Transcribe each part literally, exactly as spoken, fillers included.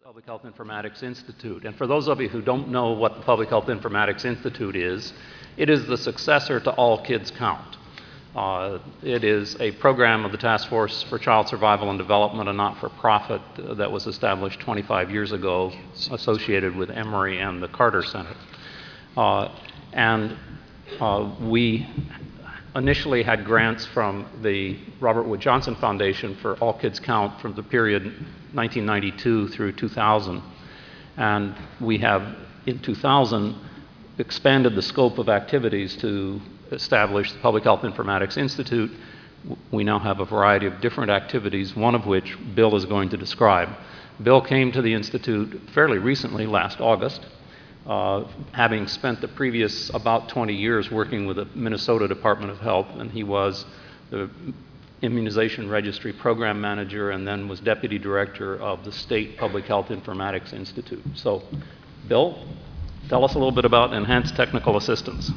Public Health Informatics Institute. And for those of you who don't know what the Public Health Informatics Institute is, it is the successor to All Kids Count. Uh, it is a program of the Task Force for Child Survival and Development, a not-for-profit uh, that was established twenty-five years ago, associated with Emory and the Carter Center. Uh, and uh, we initially had grants from the Robert Wood Johnson Foundation for All Kids Count from the period nineteen ninety-two through two thousand. And we have, in two thousand, expanded the scope of activities to establish the Public Health Informatics Institute. We now have a variety of different activities, one of which Bill is going to describe. Bill came to the Institute fairly recently, last August, uh, having spent the previous about twenty years working with the Minnesota Department of Health, and he was the Immunization Registry Program Manager and then was Deputy Director of the State Public Health Informatics Institute. So, Bill, tell us a little bit about Enhanced Technical Assistance.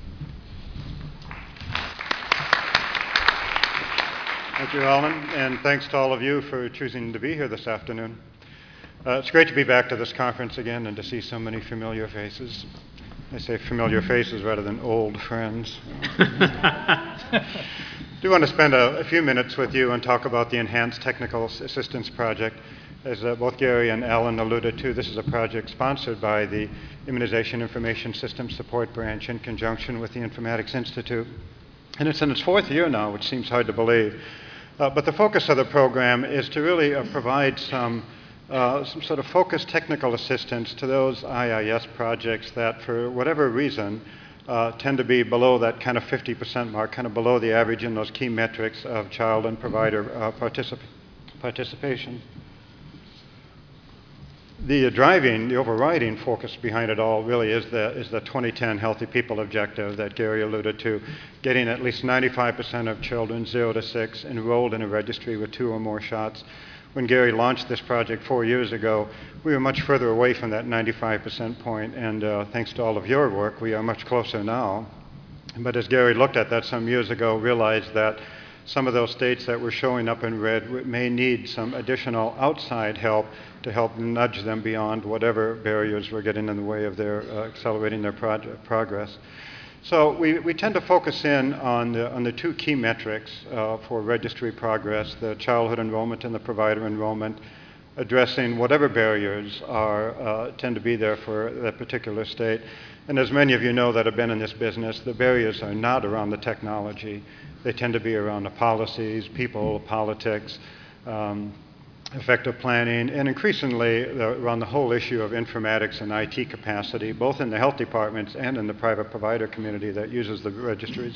Thank you, Alan, and thanks to all of you for choosing to be here this afternoon. Uh, it's great to be back to this conference again and to see so many familiar faces. I say familiar faces rather than old friends. I do want to spend a, a few minutes with you and talk about the Enhanced Technical Assistance Project. As uh, both Gary and Alan alluded to, this is a project sponsored by the Immunization Information Systems Support Branch in conjunction with the Informatics Institute. And it's in its fourth year now, which seems hard to believe. Uh, but the focus of the program is to really uh, provide some, uh, some sort of focused technical assistance to those I I S projects that, for whatever reason, uh, tend to be below that kind of fifty percent mark, kind of below the average in those key metrics of child and provider uh, particip participation. The uh, driving, the overriding focus behind it all really is the, is the twenty ten Healthy People objective that Gary alluded to, getting at least ninety-five percent of children zero to six enrolled in a registry with two or more shots. When Gary launched this project four years ago, we were much further away from that ninety-five percent point, and uh, thanks to all of your work, we are much closer now. But as Gary looked at that some years ago, realized that some of those states that were showing up in red may need some additional outside help to help nudge them beyond whatever barriers were getting in the way of their uh, accelerating their progress. So we, we tend to focus in on the, on the two key metrics uh, for registry progress, the childhood enrollment and the provider enrollment, addressing whatever barriers are, uh, tend to be there for that particular state. And as many of you know that have been in this business, the barriers are not around the technology. They tend to be around the policies, people, politics, um, effective planning, and increasingly the, around the whole issue of informatics and I T capacity, both in the health departments and in the private provider community that uses the registries.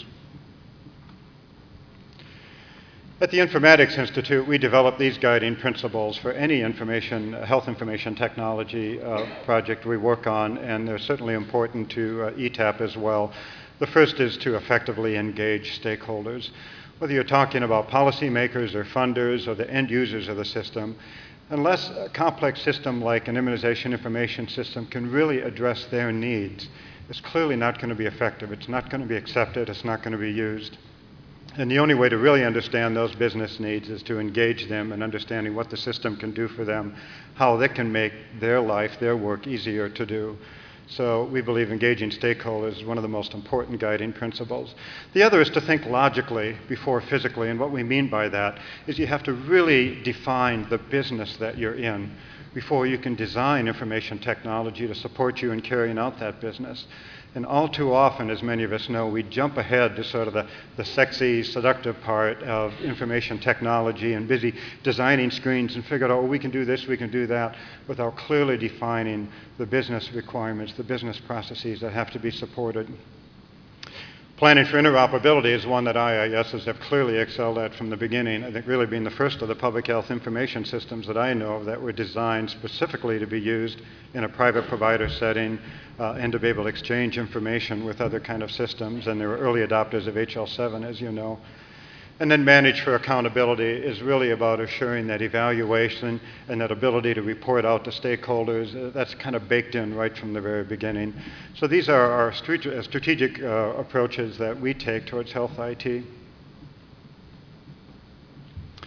At the Informatics Institute, we develop these guiding principles for any information, health information technology uh, project we work on, and they're certainly important to uh, E TAP as well. The first is to effectively engage stakeholders. Whether you're talking about policymakers or funders or the end users of the system, unless a complex system like an immunization information system can really address their needs, it's clearly not going to be effective. It's not going to be accepted. It's not going to be used. And the only way to really understand those business needs is to engage them in understanding what the system can do for them, how they can make their life, their work easier to do. So we believe engaging stakeholders is one of the most important guiding principles. The other is to think logically before physically, and what we mean by that is you have to really define the business that you're in before you can design information technology to support you in carrying out that business. And all too often, as many of us know, we jump ahead to sort of the, the sexy, seductive part of information technology and busy designing screens and figure out, oh, we can do this, we can do that, without clearly defining the business requirements, the business processes that have to be supported. Planning for interoperability is one that I I Ss have clearly excelled at from the beginning. I think really being the first of the public health information systems that I know of that were designed specifically to be used in a private provider setting uh, and to be able to exchange information with other kind of systems. And they were early adopters of H L seven, as you know. And then manage for accountability is really about assuring that evaluation and that ability to report out to stakeholders, uh, that's kind of baked in right from the very beginning. So these are our strategic uh, approaches that we take towards health I T.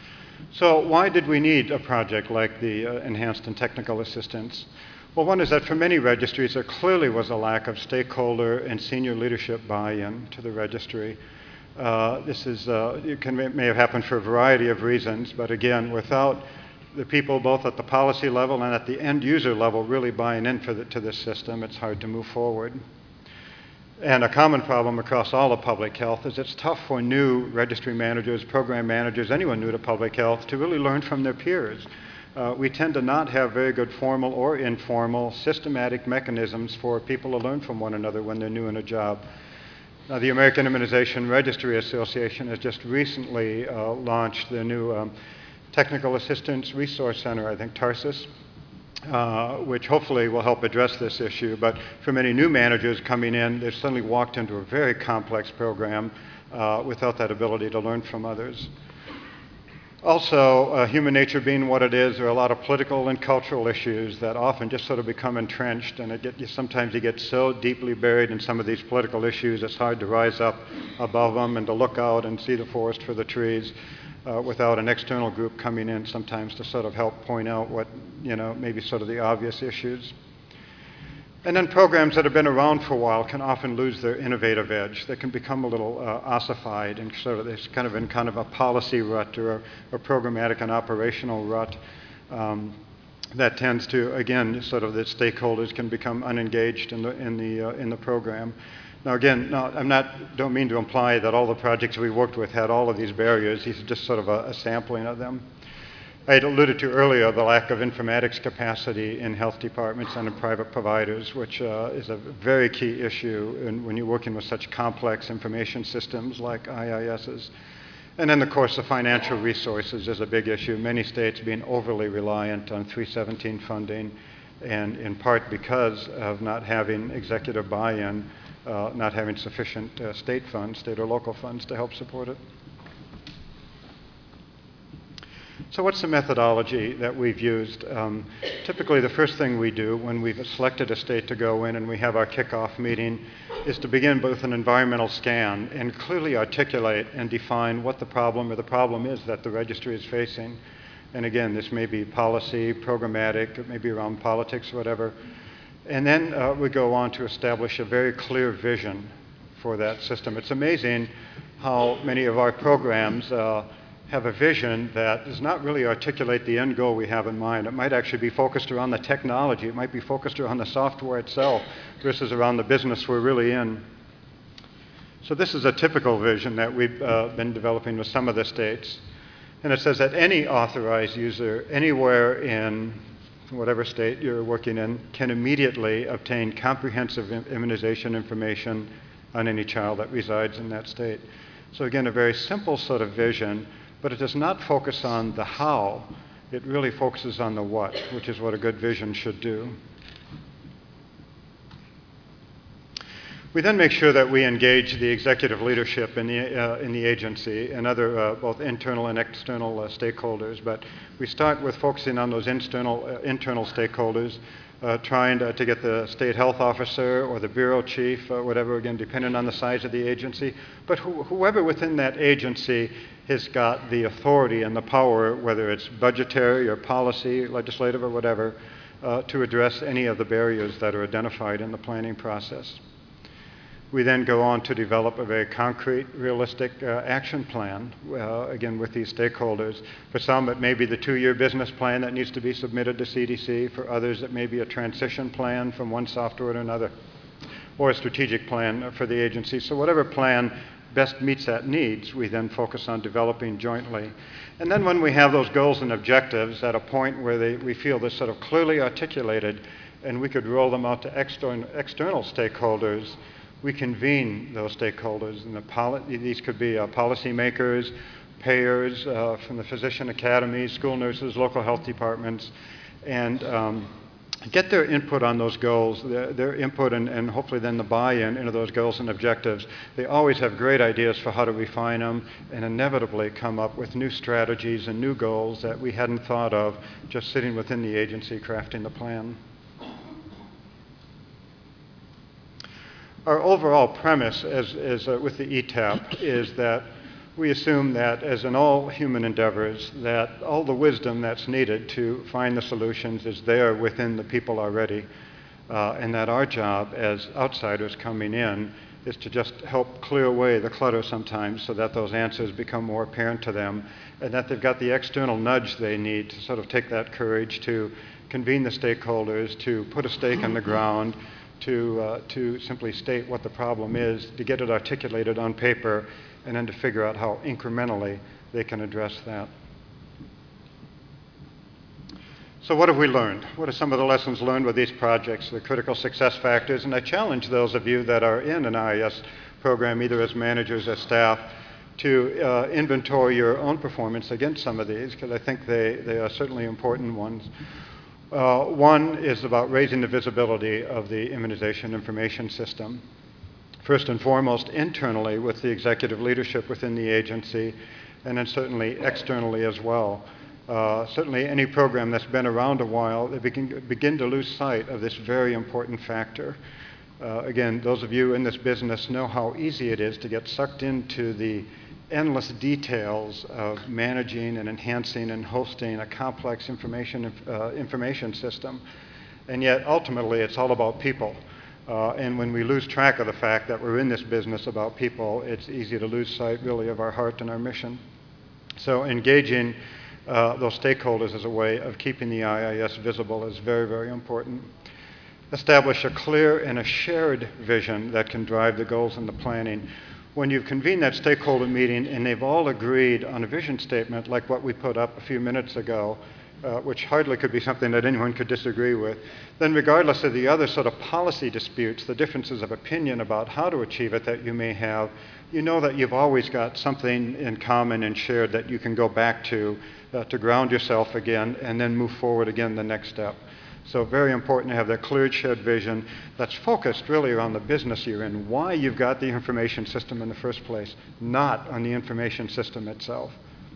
So why did we need a project like the uh, Enhanced and Technical Assistance? Well, one is that for many registries, there clearly was a lack of stakeholder and senior leadership buy-in to the registry. Uh, this is, uh, it can, may have happened for a variety of reasons, but again, without the people both at the policy level and at the end user level really buying in for the, to this system, it's hard to move forward. And a common problem across all of public health is it's tough for new registry managers, program managers, anyone new to public health to really learn from their peers. Uh, we tend to not have very good formal or informal systematic mechanisms for people to learn from one another when they're new in a job. Now, the American Immunization Registry Association has just recently uh, launched their new um, Technical Assistance Resource Center, I think Tarsus, uh, which hopefully will help address this issue. But for many new managers coming in, they've suddenly walked into a very complex program uh, without that ability to learn from others. Also, uh, human nature being what it is, there are a lot of political and cultural issues that often just sort of become entrenched, and it get, sometimes you get so deeply buried in some of these political issues, it's hard to rise up above them and to look out and see the forest for the trees uh, without an external group coming in sometimes to sort of help point out what, you know, maybe sort of the obvious issues. And then programs that have been around for a while can often lose their innovative edge. They can become a little uh, ossified and sort of, it's kind of in kind of a policy rut or a, a programmatic and operational rut um, that tends to, again, sort of the stakeholders can become unengaged in the, in the, uh, in the program. Now again, no, I'm not, don't mean to imply that all the projects we worked with had all of these barriers. These are just sort of a, a sampling of them. I had alluded to earlier the lack of informatics capacity in health departments and in private providers, which uh, is a very key issue in, when you're working with such complex information systems like I I Ss. And then, of course, the financial resources is a big issue. Many states being overly reliant on three seventeen funding, and in part because of not having executive buy-in, uh, not having sufficient uh, state funds, state or local funds to help support it. So what's the methodology that we've used? Um, typically, the first thing we do when we've selected a state to go in and we have our kickoff meeting is to begin with an environmental scan and clearly articulate and define what the problem or the problem is that the registry is facing. And again, this may be policy, programmatic, it may be around politics, whatever. And then uh, we go on to establish a very clear vision for that system. It's amazing how many of our programs uh, have a vision that does not really articulate the end goal we have in mind. It might actually be focused around the technology. It might be focused around the software itself versus around the business we're really in. So this is a typical vision that we've uh, been developing with some of the states. And it says that any authorized user anywhere in whatever state you're working in can immediately obtain comprehensive immunization information on any child that resides in that state. So again, a very simple sort of vision, but it does not focus on the how. It really focuses on the what, which is what a good vision should do. We then make sure that we engage the executive leadership in the, uh, in the agency and other uh, both internal and external uh, stakeholders. But we start with focusing on those internal, uh, internal stakeholders, uh, trying to, to get the state health officer or the bureau chief, uh, whatever, again, depending on the size of the agency. But wh whoever within that agency has got the authority and the power, whether it's budgetary or policy, legislative or whatever, uh, to address any of the barriers that are identified in the planning process. We then go on to develop a very concrete, realistic uh, action plan, uh, again, with these stakeholders. For some, it may be the two-year business plan that needs to be submitted to C D C. For others, it may be a transition plan from one software to another, or a strategic plan for the agency. So whatever plan best meets that needs, we then focus on developing jointly. And then when we have those goals and objectives at a point where they, we feel they're sort of clearly articulated, and we could roll them out to external, external stakeholders, we convene those stakeholders. And the these could be uh, policymakers, payers, uh, from the physician academies, school nurses, local health departments, and um, get their input on those goals, their, their input and, and hopefully then the buy-in into those goals and objectives. They always have great ideas for how to refine them and inevitably come up with new strategies and new goals that we hadn't thought of just sitting within the agency crafting the plan. Our overall premise as, as, uh, with the E TAP is that we assume that, as in all human endeavors, that all the wisdom that's needed to find the solutions is there within the people already, uh, and that our job as outsiders coming in is to just help clear away the clutter sometimes so that those answers become more apparent to them, and that they've got the external nudge they need to sort of take that courage to convene the stakeholders, to put a stake in the ground, to, uh, to simply state what the problem is, to get it articulated on paper, and then to figure out how incrementally they can address that. So what have we learned? What are some of the lessons learned with these projects, the critical success factors? And I challenge those of you that are in an I I S program, either as managers or staff, to uh, inventory your own performance against some of these, because I think they, they are certainly important ones. Uh, one is about raising the visibility of the immunization information system. First and foremost, internally with the executive leadership within the agency, and then certainly externally as well. Uh, certainly any program that's been around a while, they begin, begin to lose sight of this very important factor. Uh, again, those of you in this business know how easy it is to get sucked into the endless details of managing and enhancing and hosting a complex information, uh, information system. And yet, ultimately, it's all about people. Uh, and when we lose track of the fact that we're in this business about people, it's easy to lose sight, really, of our heart and our mission. So engaging uh, those stakeholders as a way of keeping the I I S visible is very, very important. Establish a clear and a shared vision that can drive the goals and the planning. When you've convened that stakeholder meeting and they've all agreed on a vision statement like what we put up a few minutes ago, uh, which hardly could be something that anyone could disagree with, then regardless of the other sort of policy disputes, the differences of opinion about how to achieve it that you may have, you know that you've always got something in common and shared that you can go back to uh, to ground yourself again and then move forward again the next step. So very important to have that clear, shared vision that's focused really around the business you're in, why you've got the information system in the first place, not on the information system itself.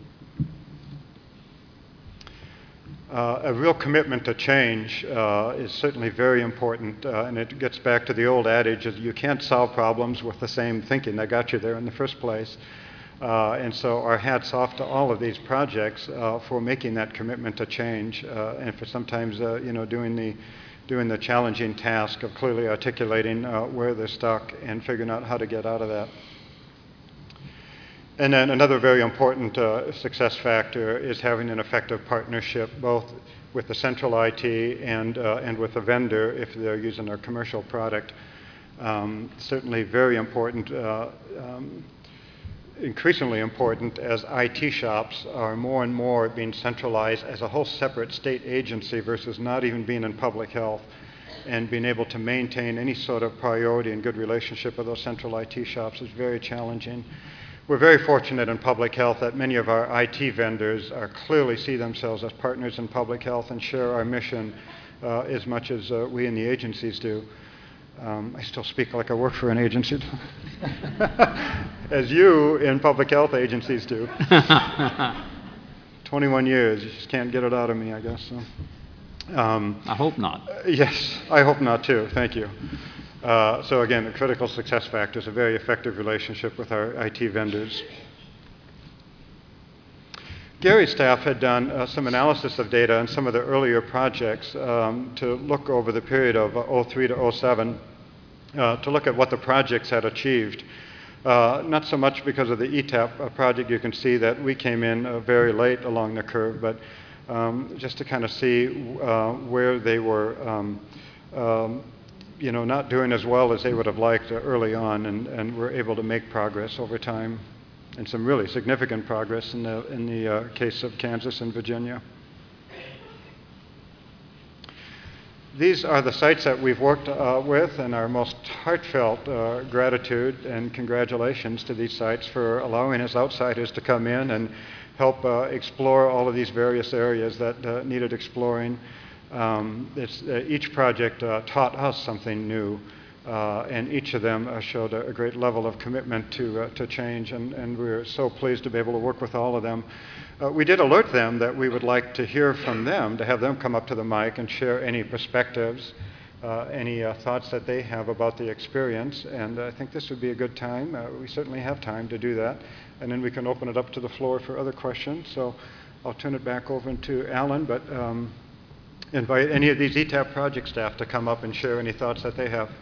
Uh, a real commitment to change uh, is certainly very important, uh, and it gets back to the old adage that you can't solve problems with the same thinking that got you there in the first place. Uh, and so our hats off to all of these projects uh, for making that commitment to change, uh, and for sometimes uh, you know, doing the, doing the challenging task of clearly articulating uh, where they're stuck and figuring out how to get out of that. And then another very important uh, success factor is having an effective partnership both with the central I T and, uh, and with the vendor if they're using a commercial product. Um, certainly very important, uh, um, increasingly important as I T shops are more and more being centralized as a whole separate state agency versus not even being in public health, and being able to maintain any sort of priority and good relationship with those central I T shops is very challenging. We're very fortunate in public health that many of our I T vendors are clearly see themselves as partners in public health and share our mission uh, as much as uh, we in the agencies do. Um, I still speak like I work for an agency, as you in public health agencies do. twenty-one years, you just can't get it out of me, I guess. So. Um, I hope not. Uh, yes, I hope not too, thank you. Uh, so again, the critical success factor is a very effective relationship with our I T vendors. Gary's staff had done uh, some analysis of data on some of the earlier projects um, to look over the period of oh three to oh seven uh, to look at what the projects had achieved. Uh, not so much because of the E TAP uh, project, you can see that we came in uh, very late along the curve, but um, just to kind of see uh, where they were um, um, you know, not doing as well as they would have liked uh, early on, and, and were able to make progress over time, and some really significant progress in the, in the uh, case of Kansas and Virginia. These are the sites that we've worked uh, with, and our most heartfelt uh, gratitude and congratulations to these sites for allowing us outsiders to come in and help uh, explore all of these various areas that uh, needed exploring. Um, it's, uh, each project uh, taught us something new, uh, and each of them uh, showed a, a great level of commitment to, uh, to change, and, and we're so pleased to be able to work with all of them. Uh, we did alert them that we would like to hear from them, to have them come up to the mic and share any perspectives. uh, any uh, thoughts that they have about the experience. And I think this would be a good time. Uh, we certainly have time to do that. And then we can open it up to the floor for other questions. So I'll turn it back over to Alan, but um, invite any of these E TAP project staff to come up and share any thoughts that they have.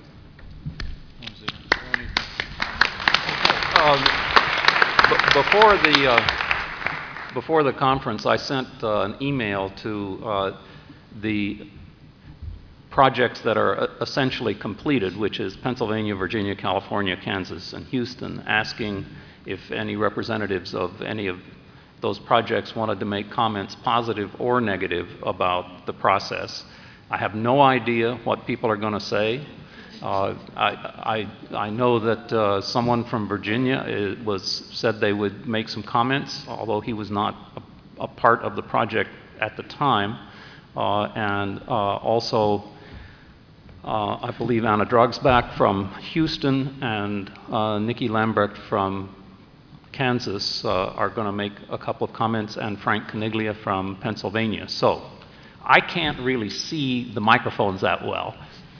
Um, b- before the uh, before the conference, I sent uh, an email to uh, the projects that are essentially completed, which is Pennsylvania, Virginia, California, Kansas, and Houston, asking if any representatives of any of those projects wanted to make comments, positive or negative, about the process. I have no idea what people are going to say. Uh, I, I, I know that uh, someone from Virginia uh, was, said they would make some comments, although he was not a, a part of the project at the time. Uh, and uh, also, uh, I believe Anna Drugsback from Houston and uh, Nikki Lambrecht from Kansas uh, are going to make a couple of comments, and Frank Coniglia from Pennsylvania. So I can't really see the microphones that well.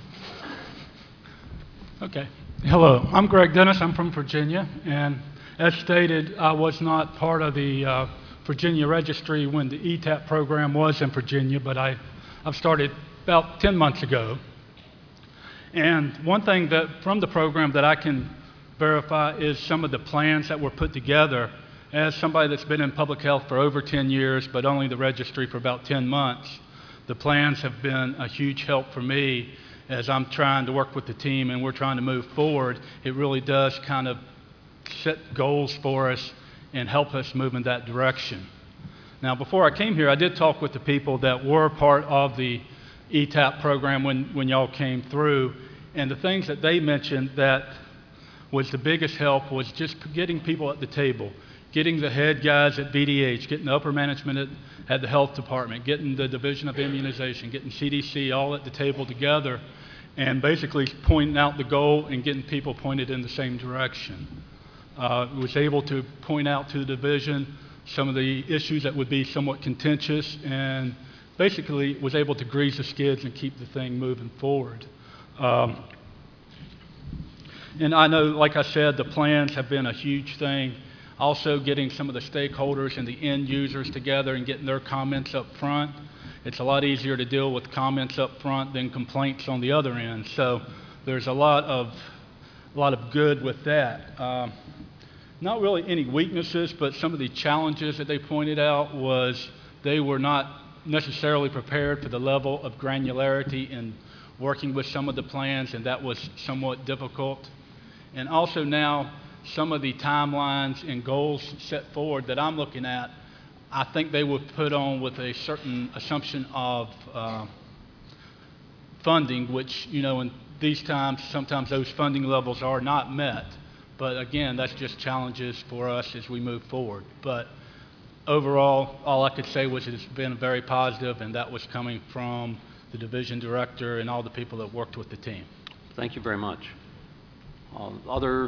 Okay. Hello, I'm Greg Dennis. I'm from Virginia, and as stated, I was not part of the uh, Virginia registry when the E TAP program was in Virginia, but I, I've started about ten months ago. And one thing that from the program that I can verify is some of the plans that were put together. As somebody that's been in public health for over ten years, but only the registry for about ten months, the plans have been a huge help for me as I'm trying to work with the team and we're trying to move forward. It really does kind of set goals for us and help us move in that direction. Now, before I came here, I did talk with the people that were part of the E TAP program when, when y'all came through, and the things that they mentioned that was the biggest help was just getting people at the table, getting the head guys at V D H, getting the upper management at, at the health department, getting the Division of Immunization, getting C D C all at the table together, and basically pointing out the goal and getting people pointed in the same direction. Uh, was able to point out to the division some of the issues that would be somewhat contentious, and basically was able to grease the skids and keep the thing moving forward. Um, and I know, like I said, the plans have been a huge thing. Also getting some of the stakeholders and the end users together and getting their comments up front. It's a lot easier to deal with comments up front than complaints on the other end. So there's a lot of, a lot of good with that. Um, not really any weaknesses, but some of the challenges that they pointed out was they were not necessarily prepared for the level of granularity in working with some of the plans, and that was somewhat difficult. And also now, some of the timelines and goals set forward that I'm looking at, I think they were put on with a certain assumption of uh, funding, which, you know, in these times, sometimes those funding levels are not met. But again, that's just challenges for us as we move forward. But overall, all I could say was it's been very positive, and that was coming from the division director and all the people that worked with the team. Thank you very much. Uh, other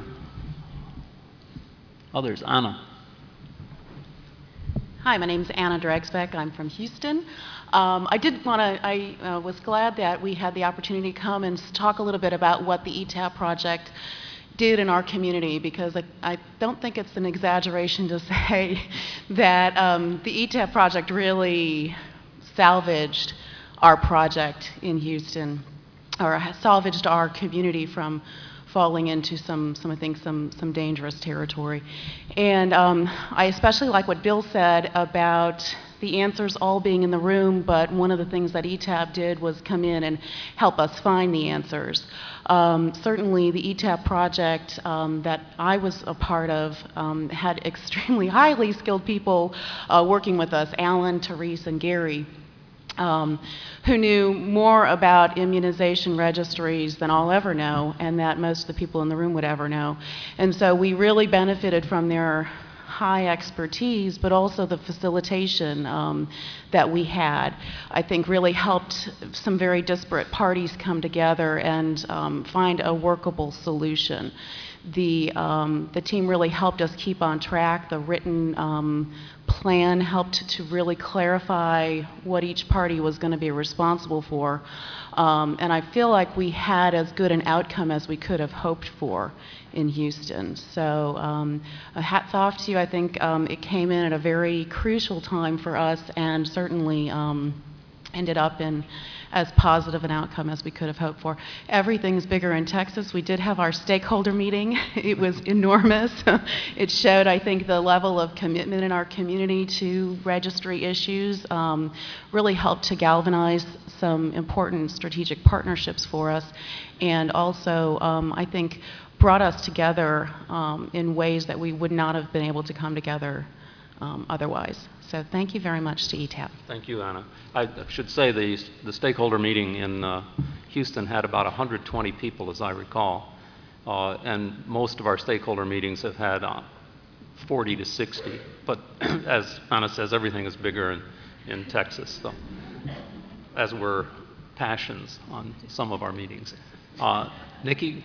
Others, Anna. Hi, my name is Anna Dragsbeck. I'm from Houston. Um, I did want to, I uh, was glad that we had the opportunity to come and talk a little bit about what the E TAP project did in our community, because I, I don't think it's an exaggeration to say that um, the E TAP project really salvaged our project in Houston, or salvaged our community from falling into some, some I think, some, some dangerous territory. And um, I especially like what Bill said about the answers all being in the room, but one of the things that E TAP did was come in and help us find the answers. Um, certainly the E TAP project um, that I was a part of um, had extremely highly skilled people uh, working with us, Alan, Therese, and Gary. Um, who knew more about immunization registries than I'll ever know, and that most of the people in the room would ever know. And so we really benefited from their high expertise, but also the facilitation um, that we had, I think really helped some very disparate parties come together and um, find a workable solution. The, um, the team really helped us keep on track. The written um, plan helped to really clarify what each party was going to be responsible for. Um, and I feel like we had as good an outcome as we could have hoped for in Houston. So um, hats off to you. I think um, it came in at a very crucial time for us, and certainly um, ended up in as positive an outcome as we could have hoped for. Everything's bigger in Texas. We did have our stakeholder meeting. It was enormous. It showed, I think, the level of commitment in our community to registry issues, um, really helped to galvanize some important strategic partnerships for us, and also, um, I think, brought us together um, in ways that we would not have been able to come together um, otherwise. So thank you very much to E TAP. Thank you, Anna. I should say the, the stakeholder meeting in uh, Houston had about one hundred twenty people, as I recall, uh, and most of our stakeholder meetings have had uh, forty to sixty, but as Anna says, everything is bigger in, in Texas, so, as were passions on some of our meetings. Uh, Nikki?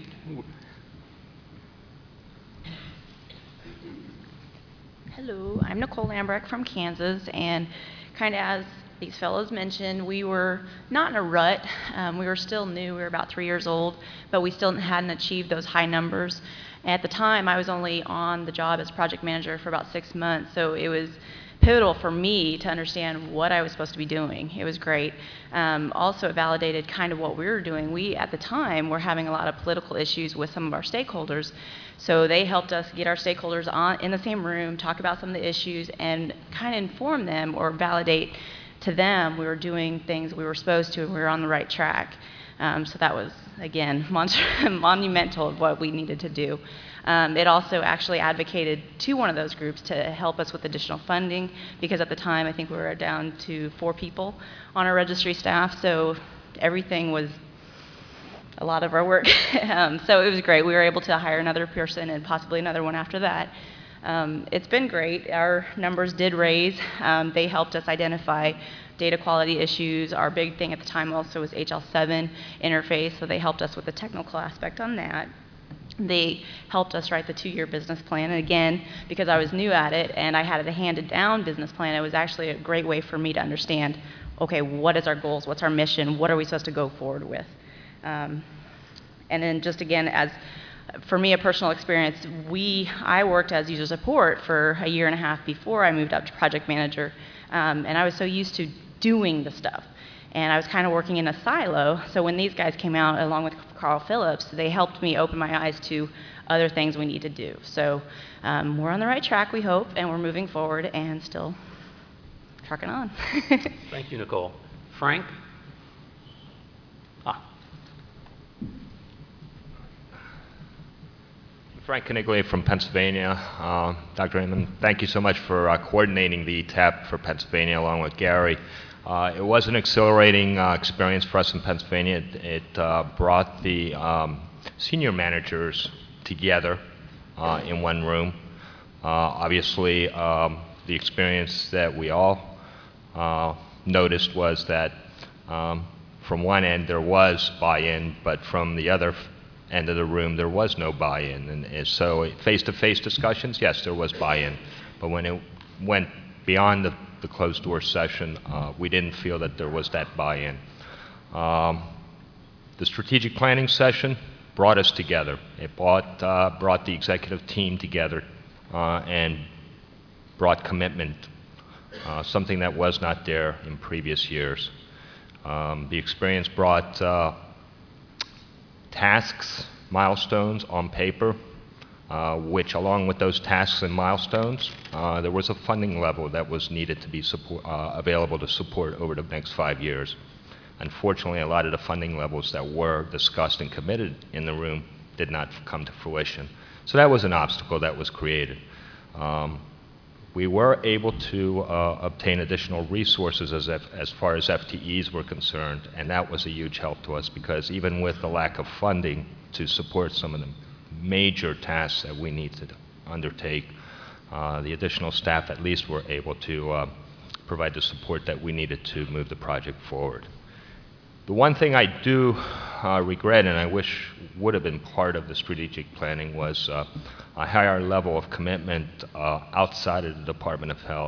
Hello, I'm Nicole Lambrecht from Kansas, and kind of as these fellows mentioned, we were not in a rut. Um, we were still new. We were about three years old, but we still hadn't achieved those high numbers. At the time, I was only on the job as project manager for about six months, so it was pivotal for me to understand what I was supposed to be doing. It was great. Um, also, it validated kind of what we were doing. We, at the time, were having a lot of political issues with some of our stakeholders, so they helped us get our stakeholders on in the same room, talk about some of the issues, and kind of inform them or validate to them we were doing things we were supposed to and we were on the right track. Um, so that was, again, mon monumental of what we needed to do. Um, it also actually advocated to one of those groups to help us with additional funding, because at the time I think we were down to four people on our registry staff, so everything was a lot of our work. um, so it was great. We were able to hire another person and possibly another one after that. Um, it's been great. Our numbers did raise. Um, they helped us identify data quality issues. Our big thing at the time also was H L seven interface, so they helped us with the technical aspect on that. They helped us write the two-year business plan, and again, because I was new at it and I had a handed-down business plan, it was actually a great way for me to understand, okay, what is our goals, what's our mission, what are we supposed to go forward with? Um, and then just again, as for me, a personal experience, we, I worked as user support for a year and a half before I moved up to project manager, um, and I was so used to doing the stuff. And I was kind of working in a silo, so when these guys came out, along with Carl Phillips, they helped me open my eyes to other things we need to do. So um, we're on the right track, we hope, and we're moving forward and still trucking on. Thank you, Nicole. Frank? Ah. Frank Caniglia from Pennsylvania. Uh, Doctor Raymond, thank you so much for uh, coordinating the E TAP for Pennsylvania along with Gary. Uh, it was an exhilarating uh, experience for us in Pennsylvania. It, it uh, brought the um, senior managers together uh, in one room. Uh, obviously, um, the experience that we all uh, noticed was that um, from one end there was buy-in, but from the other end of the room there was no buy-in. And, and so face-to-face discussions, yes, there was buy-in. But when it went beyond the the closed-door session, uh, we didn't feel that there was that buy-in. Um, the strategic planning session brought us together. It brought, uh, brought the executive team together uh, and brought commitment, uh, something that was not there in previous years. Um, the experience brought uh, tasks, milestones on paper, Uh, which along with those tasks and milestones, uh, there was a funding level that was needed to be support, uh, available to support over the next five years. Unfortunately, a lot of the funding levels that were discussed and committed in the room did not come to fruition. So that was an obstacle that was created. Um, we were able to uh, obtain additional resources as, F as far as F T Es were concerned, and that was a huge help to us, because even with the lack of funding to support some of them, major tasks that we need to undertake, uh, the additional staff at least were able to uh, provide the support that we needed to move the project forward. The one thing I do uh, regret, and I wish would have been part of the strategic planning, was uh, a higher level of commitment uh, outside of the Department of Health.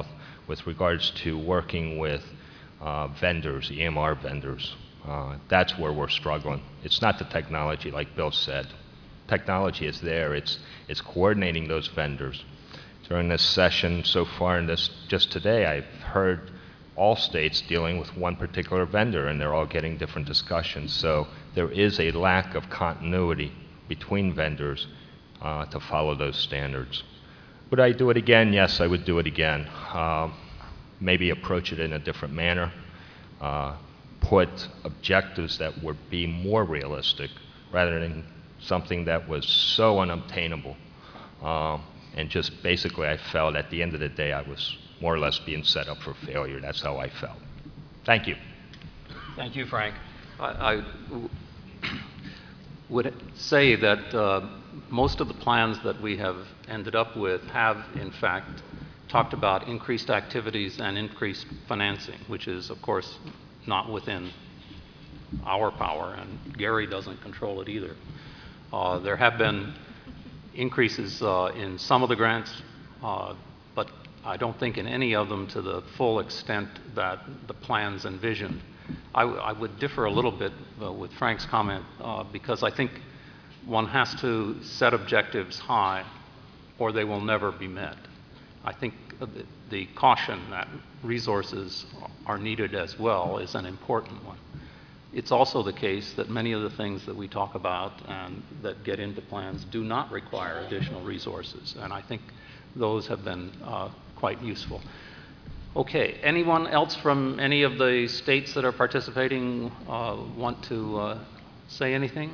with regards to working with uh, vendors, E M R vendors. Uh, that's where we're struggling. It's not the technology, like Bill said. Technology is there. It's, it's coordinating those vendors. During this session so far, and this just today, I've heard all states dealing with one particular vendor, and they're all getting different discussions. So there is a lack of continuity between vendors uh, to follow those standards. Would I do it again? Yes, I would do it again. Uh, maybe approach it in a different manner. Uh, put objectives that would be more realistic rather than something that was so unobtainable. Uh, and just basically I felt at the end of the day I was more or less being set up for failure. That's how I felt. Thank you. Thank you, Frank. I, I would say that uh, most of the plans that we have ended up with have, in fact, talked about increased activities and increased financing, which is, of course, not within our power, and Gary doesn't control it either. Uh, there have been increases uh, in some of the grants, uh, but I don't think in any of them to the full extent that the plans envisioned. I, I would differ a little bit uh, with Frank's comment uh, because I think one has to set objectives high or they will never be met. I think the, the caution that resources are needed as well is an important one. It's also the case that many of the things that we talk about and that get into plans do not require additional resources, and I think those have been uh, quite useful. Okay, anyone else from any of the states that are participating uh, want to uh, say anything?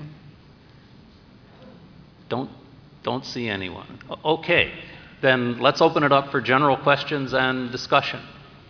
Don't, don't see anyone. Okay, then let's open it up for general questions and discussion.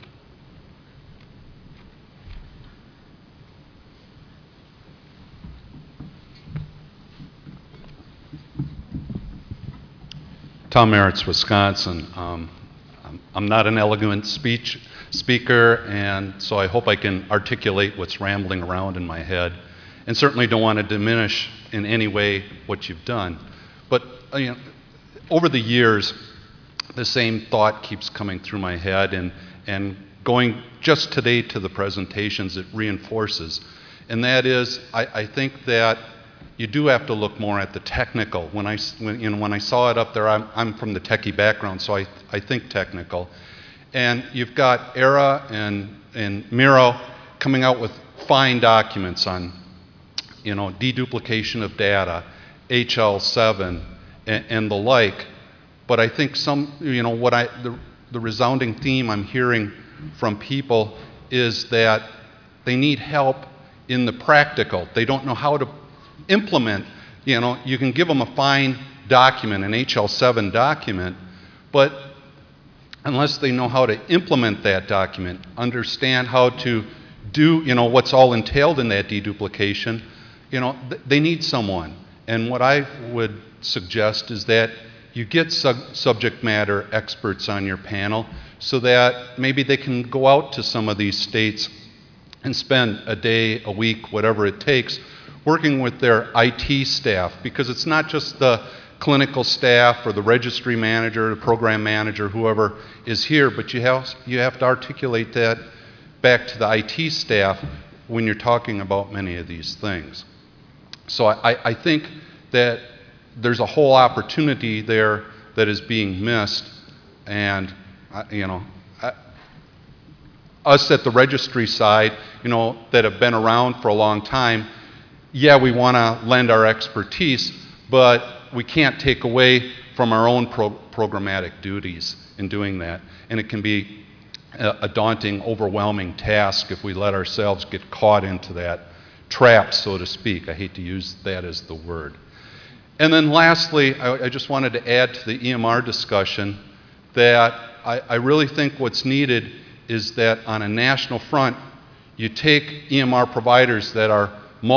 Tom Meritz, Wisconsin. Um, I'm, I'm not an eloquent speech speaker, and so I hope I can articulate what's rambling around in my head, and certainly don't want to diminish in any way what you've done. But uh, you know, over the years, the same thought keeps coming through my head, and, and going just today to the presentations, it reinforces. And that is, I, I think that you do have to look more at the technical. When I, when, you know, when I saw it up there, I'm, I'm from the techie background, so I, I think technical. And you've got ERA and, and Miro coming out with fine documents on, you know, deduplication of data, H L seven, and, and the like. But I think some, you know, what I, the, the resounding theme I'm hearing from people is that they need help in the practical. They don't know how to implement. You know, you can give them a fine document, an H L seven document, but unless they know how to implement that document, understand how to do, you know, what's all entailed in that deduplication, you know, th they need someone. And what I would suggest is that you get sub subject matter experts on your panel so that maybe they can go out to some of these states and spend a day, a week, whatever it takes, working with their I T staff, because it's not just the clinical staff or the registry manager, the program manager, whoever is here, but you have, you have to articulate that back to the I T staff when you're talking about many of these things. So I, I think that there's a whole opportunity there that is being missed, and uh, you know, I, us at the registry side, you know, that have been around for a long time, yeah, we want to lend our expertise, but we can't take away from our own pro programmatic duties in doing that. And it can be a, a daunting, overwhelming task if we let ourselves get caught into that trap, so to speak. I hate to use that as the word. And then lastly, I, I just wanted to add to the E M R discussion that I, I really think what's needed is that on a national front, you take E M R providers that are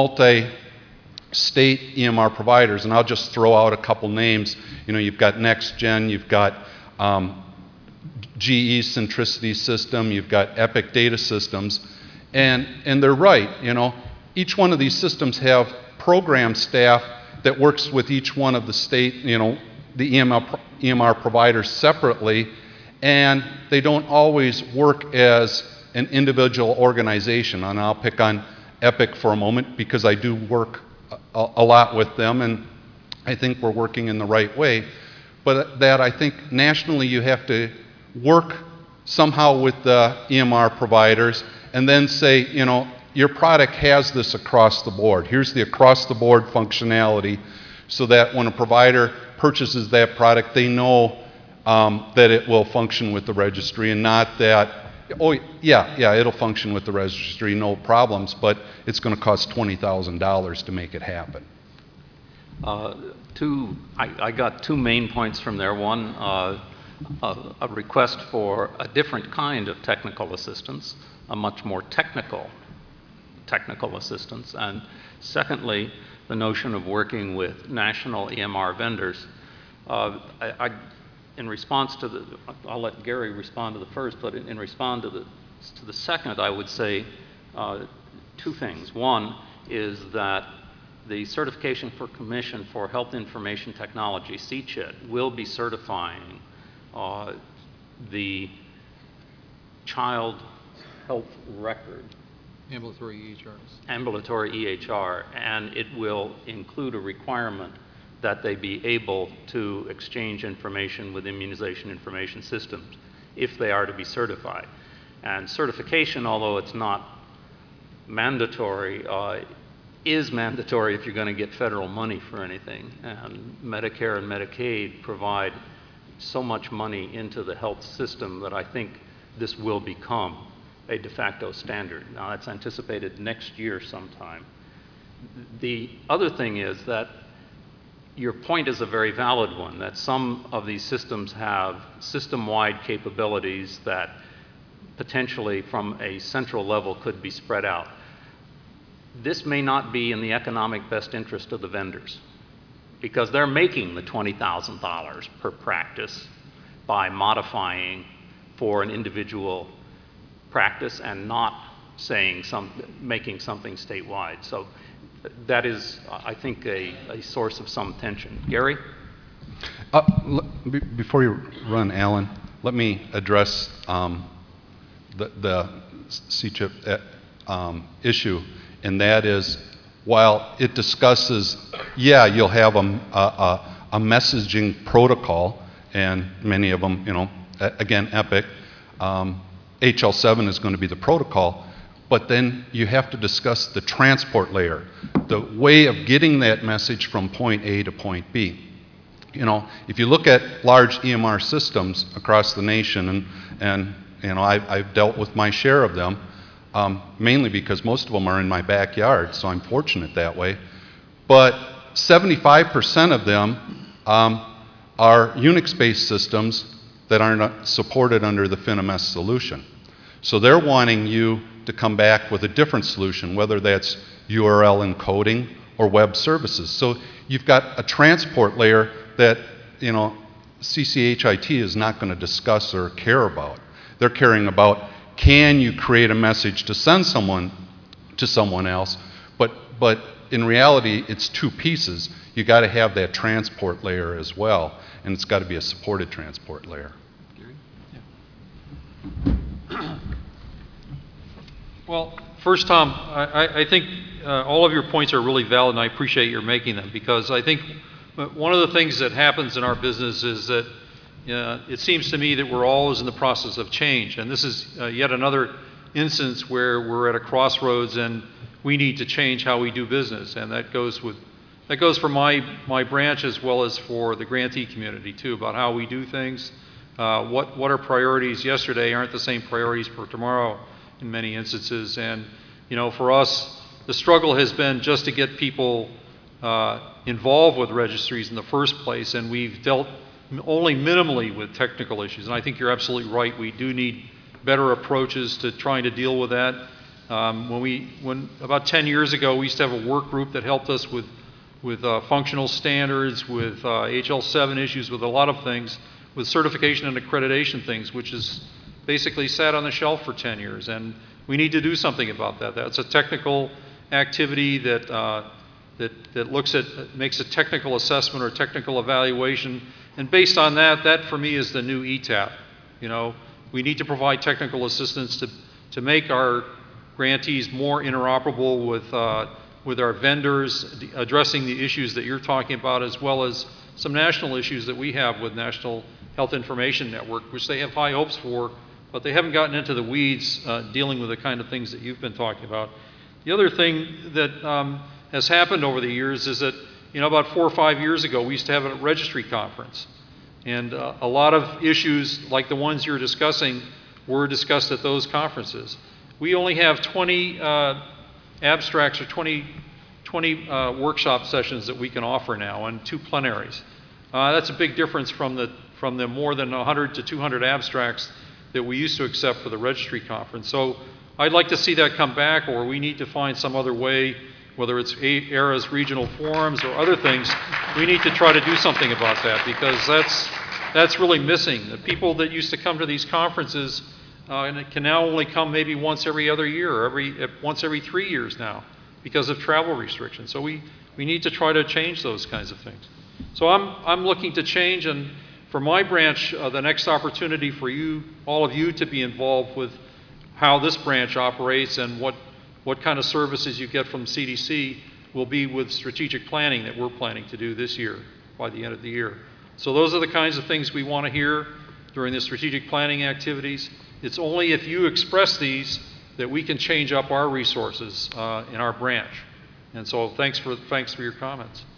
multi-state E M R providers, and I'll just throw out a couple names. You know, you've got NextGen, you've got um, G E Centricity System, you've got Epic Data Systems, and, and they're right, you know. Each one of these systems have program staff that works with each one of the state, you know, the E M R, E M R providers separately, and they don't always work as an individual organization. And I'll pick on Epic for a moment because I do work a, a lot with them, and I think we're working in the right way. But that I think nationally you have to work somehow with the E M R providers and then say, you know, your product has this across the board. Here's the across the board functionality, so that when a provider purchases that product, they know um, that it will function with the registry, and not that, oh yeah, yeah, it'll function with the registry, no problems, but it's going to cost twenty thousand dollars to make it happen. Uh, two, I, I got two main points from there. One, uh, a, a request for a different kind of technical assistance, a much more technical technical assistance, and secondly, the notion of working with national E M R vendors. Uh, I, I, in response to the, I'll let Gary respond to the first, but in, in response to the, to the second, I would say uh, two things. One is that the Certification for Commission for Health Information Technology, C C H I T, will be certifying uh, the child health record, ambulatory E H Rs. ambulatory E H R, and it will include a requirement that they be able to exchange information with immunization information systems if they are to be certified. And certification, although it's not mandatory, uh, is mandatory if you're going to get federal money for anything. And Medicare and Medicaid provide so much money into the health system that I think this will become a de facto standard. Now, that's anticipated next year sometime. The other thing is that your point is a very valid one, that some of these systems have system-wide capabilities that potentially from a central level could be spread out. This may not be in the economic best interest of the vendors, because they're making the twenty thousand dollars per practice by modifying for an individual practice and not saying some, making something statewide. So that is, I think, a, a source of some tension. Gary? Uh, l- be- before you run, Alan, let me address um, the, the C C H I P uh, um, issue, and that is, while it discusses, yeah, you'll have a, a, a messaging protocol, and many of them, you know, a- again, Epic, um, H L seven is going to be the protocol, but then you have to discuss the transport layer, the way of getting that message from point A to point B. You know, if you look at large E M R systems across the nation, and, and you know, I've, I've dealt with my share of them, um, mainly because most of them are in my backyard, so I'm fortunate that way. But seventy-five percent of them um, are Unix-based systems that are not supported under the FinMS solution. So they're wanting you to come back with a different solution, whether that's U R L encoding or web services. So you've got a transport layer that, you know, C C H I T is not going to discuss or care about. They're caring about, can you create a message to send someone to someone else? But, but in reality, it's two pieces. You got to have that transport layer as well, and it's got to be a supported transport layer. Well, first, Tom, I, I think uh, all of your points are really valid, and I appreciate your making them, because I think one of the things that happens in our business is that uh, it seems to me that we're always in the process of change, and this is uh, yet another instance where we're at a crossroads and we need to change how we do business, and that goes with that goes for my my branch as well as for the grantee community too, about how we do things. Uh, what what our priorities yesterday aren't the same priorities for tomorrow in many instances, and you know, for us, the struggle has been just to get people uh, involved with registries in the first place, and we've dealt only minimally with technical issues. And I think you're absolutely right. We do need better approaches to trying to deal with that. Um, when we, when about ten years ago, we used to have a work group that helped us with with uh, functional standards, with uh, H L seven issues, with a lot of things, with certification and accreditation things, which is basically sat on the shelf for ten years, and we need to do something about that. That's a technical activity that uh, that that looks at makes a technical assessment or technical evaluation, and based on that, that for me is the new E TAP. You know, we need to provide technical assistance to, to make our grantees more interoperable with, uh, with our vendors, addressing the issues that you're talking about, as well as some national issues that we have with National Health Information Network, which they have high hopes for, but they haven't gotten into the weeds uh, dealing with the kind of things that you've been talking about. The other thing that um, has happened over the years is that, you know, about four or five years ago, we used to have a registry conference. And uh, a lot of issues like the ones you're discussing were discussed at those conferences. We only have twenty uh, abstracts or twenty, twenty uh, workshop sessions that we can offer now, and two plenaries. Uh, that's a big difference from the, from the more than one hundred to two hundred abstracts that we used to accept for the registry conference. So I'd like to see that come back, or we need to find some other way, whether it's A R A's regional forums or other things. We need to try to do something about that, because that's, that's really missing. The people that used to come to these conferences uh, and it can now only come maybe once every other year, or every, once every three years now, because of travel restrictions. So we, we need to try to change those kinds of things. So I'm, I'm looking to change, and for my branch, uh, the next opportunity for you, all of you, to be involved with how this branch operates and what, what kind of services you get from C D C will be with strategic planning that we're planning to do this year, by the end of the year. So those are the kinds of things we want to hear during the strategic planning activities. It's only if you express these that we can change up our resources uh, in our branch. And so thanks for, thanks for your comments.